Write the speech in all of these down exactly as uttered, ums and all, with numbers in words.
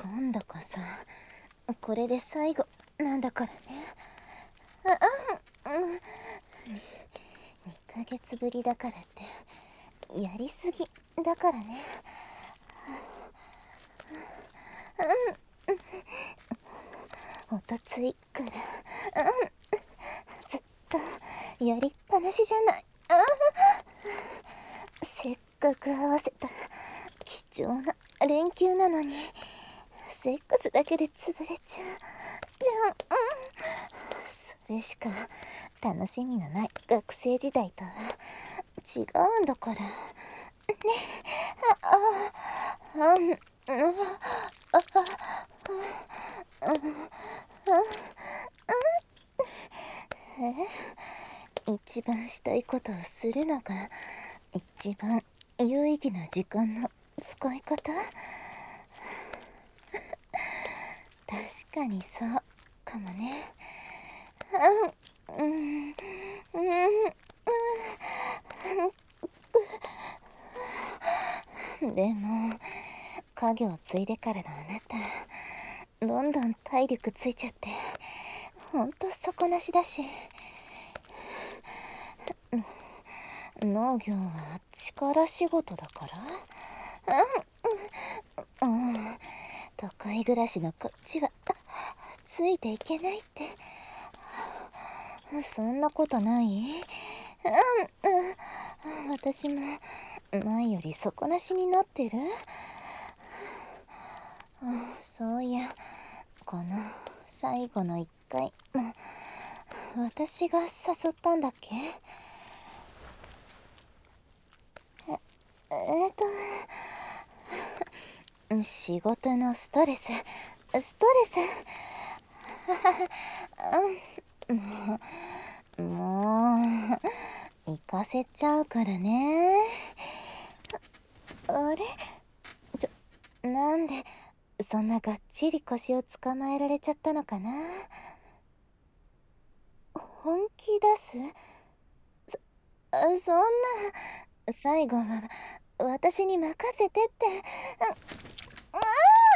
なんだかさ、これで最後なんだからね。あ、うん、にかげつぶりだからってやりすぎだからね。うん、おとついから、うん、ずっとやりっぱなしじゃない。せっかく合わせた貴重な連休なのにセックスだけで潰れちゃうじゃん。うん、それしか楽しみのない学生時代とは違うんだからね。ああ、うん、うん、ああ、うん、うん、え、一番したいことをするのが一番有意義な時間の使い方。確かにそうかもね。うん、うん、うん、でも家業を継いでからのあなた、どんどん体力ついちゃってほんと底なしだし、農業は力仕事だから、うん、うん、都会暮らしのこっちはついていけないって。そんなことない？うん、うん、私も前より底なしになってる。そういや、この最後の一回、私が誘ったんだっけ？え、えーと仕事のストレスストレスもうもう行かせちゃうからね。あれ、ちょ、なんでそんながっちり腰を捕まえられちゃったのかな。本気出す？そ、そんな、最後は私に任せてって。ああ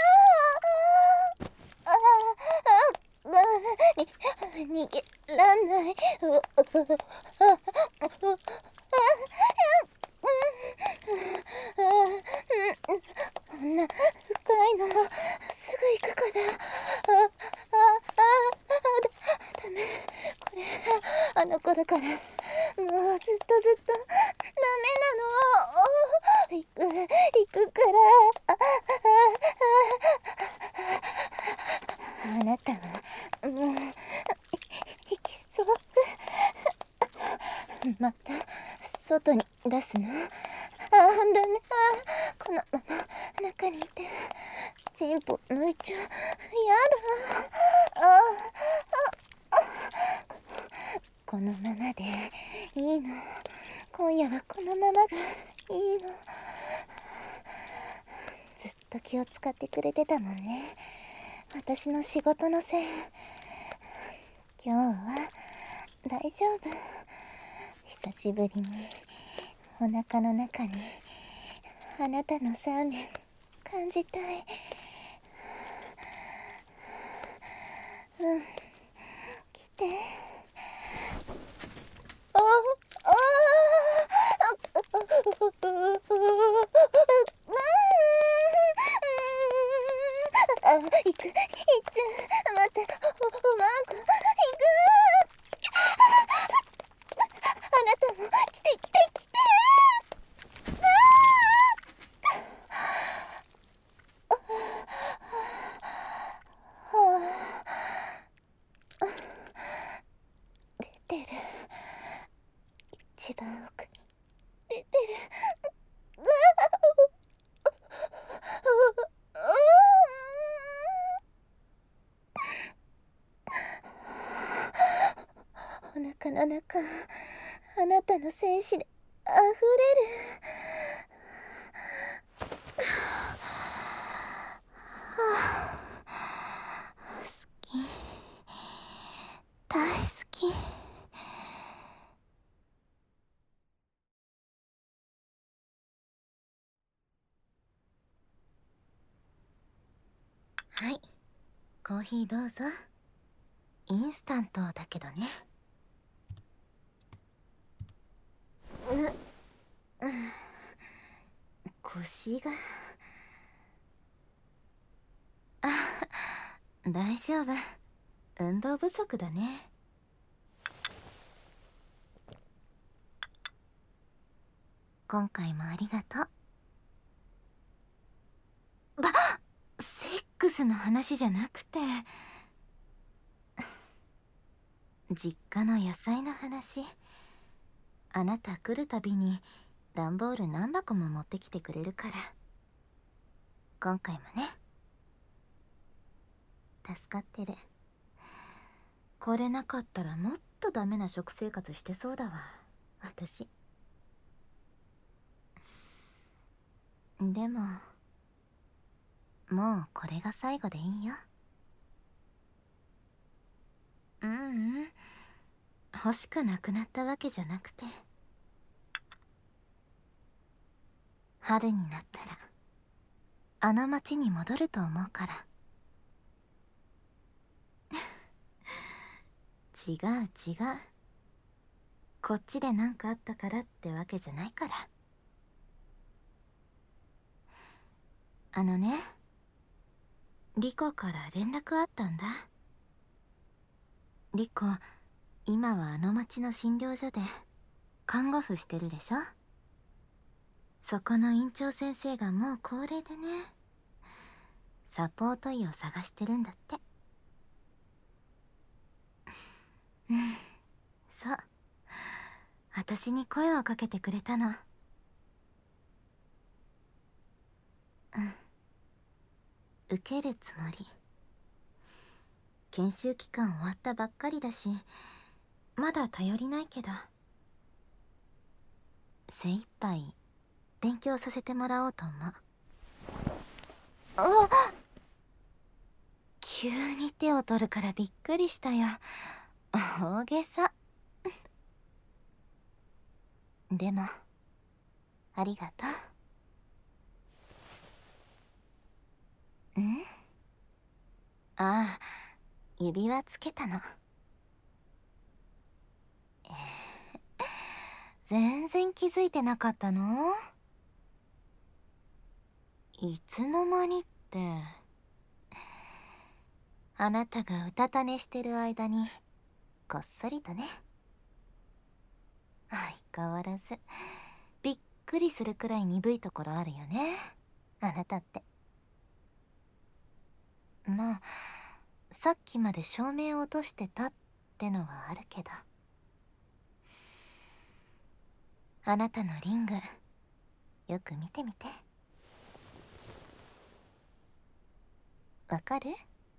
あああ、に逃げらんない。こんな深いのすぐ行くから。ああああ、ダメ、これあの子だから、もうずっとずっとダメなの。行く行くから。あなたはもう行きそう。また外に出すの？ああ、ダメ。あ、このまま中にいてチンポ抜いちゃう。やだ。ああ、このままでいいの。今夜はこのままがいいの。ずっと気を使ってくれてたもんね、私の仕事のせい。今日は大丈夫。久しぶりにお腹の中にあなたのサーメン感じたい。うん、来て。あああ、行く、行っちゃう。待って、マーク、行く。あなたも来て来て来て。出てる、一番奥に出てる。お腹の中、あなたの精子であふれる。好き、大好き。 はい、コーヒーどうぞ。インスタントだけどね。う、うん、腰が。あ、大丈夫。運動不足だね。今回もありがとう。ば、セックスの話じゃなくて、実家の野菜の話。あなた来るたびに段ボール何箱も持ってきてくれるから、今回もね。助かってる。これなかったらもっとダメな食生活してそうだわ、私。でももうこれが最後でいいよ。ううん、欲しくなくなったわけじゃなくて、春になったらあの町に戻ると思うから。違う違う、こっちで何かあったからってわけじゃないから。あのね、リコから連絡あったんだ。リコ、今はあの町の診療所で看護婦してるでしょ。そこの院長先生がもう高齢でね、サポート医を探してるんだって。うん、そう、私に声をかけてくれたの。うん、受けるつもり。研修期間終わったばっかりだし、まだ頼りないけど、精一杯勉強させてもらおうと思う。あっ、急に手を取るからびっくりしたよ。大げさ。でもありがとう。ん？ああ、指輪つけたの。えー、全然気づいてなかったの？いつの間にって、あなたがうたた寝してる間にこっそりとね。相変わらずびっくりするくらい鈍いところあるよね、あなたって。まあさっきまで照明を落としてたってのはあるけど、あなたのリングよく見てみて。わかる？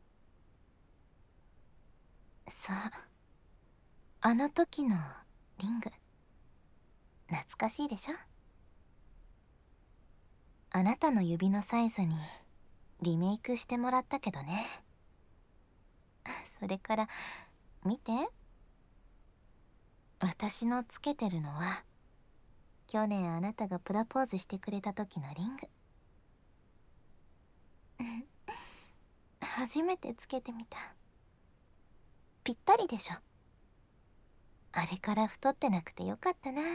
そう、あの時のリング。懐かしいでしょ？あなたの指のサイズにリメイクしてもらったけどね。それから見て、私のつけてるのは去年あなたがプロポーズしてくれた時のリング。初めてつけてみた。ぴったりでしょ。あれから太ってなくてよかったな。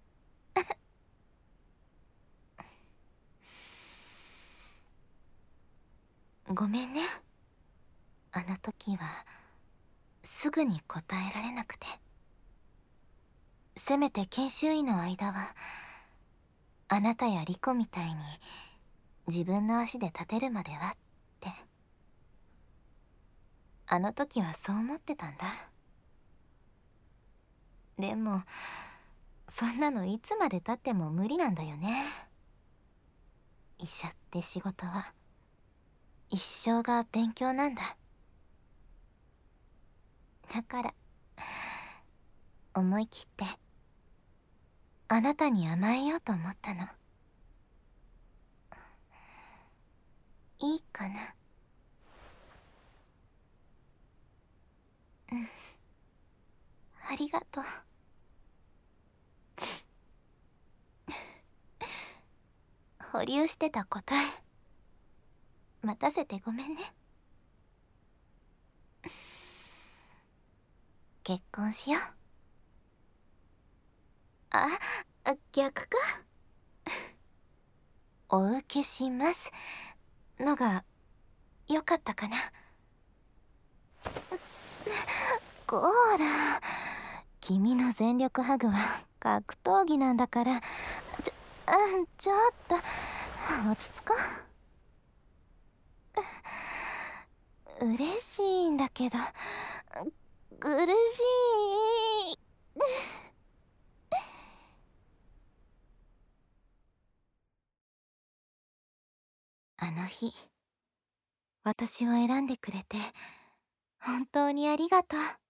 ごめんね、あの時はすぐに答えられなくて。せめて研修医の間はあなたやリコみたいに自分の足で立てるまではって、あの時はそう思ってたんだ。でもそんなのいつまでたっても無理なんだよね。医者って仕事は一生が勉強なんだ。だから思い切ってあなたに甘えようと思ったの。いいかな？うん、ありがとう。保留してた答え待たせてごめんね。 結婚しよう。あ、逆か。お受けしますのが良かったかな。こーら、君の全力ハグは格闘技なんだから。ちょ、あ、ちょっと落ち着こう。嬉しいんだけど苦しい。あの日、私を選んでくれて本当にありがとう。